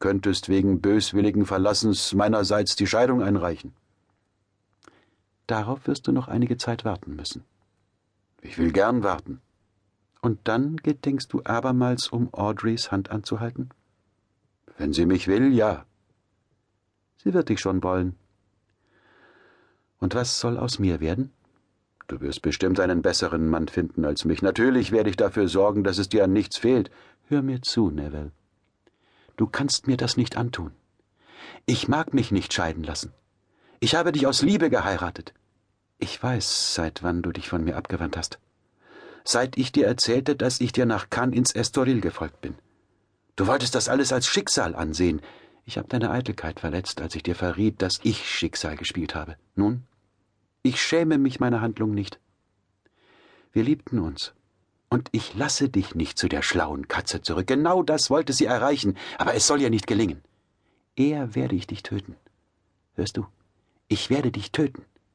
könntest wegen böswilligen Verlassens meinerseits die Scheidung einreichen. Darauf wirst du noch einige Zeit warten müssen. Ich will gern warten. Und dann gedenkst du abermals, um Audreys Hand anzuhalten? Wenn sie mich will, ja. Sie wird dich schon wollen. Und was soll aus mir werden? Du wirst bestimmt einen besseren Mann finden als mich. Natürlich werde ich dafür sorgen, dass es dir an nichts fehlt. Hör mir zu, Neville. Du kannst mir das nicht antun. Ich mag mich nicht scheiden lassen. Ich habe dich aus Liebe geheiratet. Ich weiß, seit wann du dich von mir abgewandt hast. Seit ich dir erzählte, dass ich dir nach Cannes ins Estoril gefolgt bin. Du wolltest das alles als Schicksal ansehen. Ich habe deine Eitelkeit verletzt, als ich dir verriet, dass ich Schicksal gespielt habe. Nun, ich schäme mich meiner Handlung nicht. Wir liebten uns. Und ich lasse dich nicht zu der schlauen Katze zurück. Genau das wollte sie erreichen, aber es soll ihr nicht gelingen. Eher werde ich dich töten. Hörst du? Ich werde dich töten.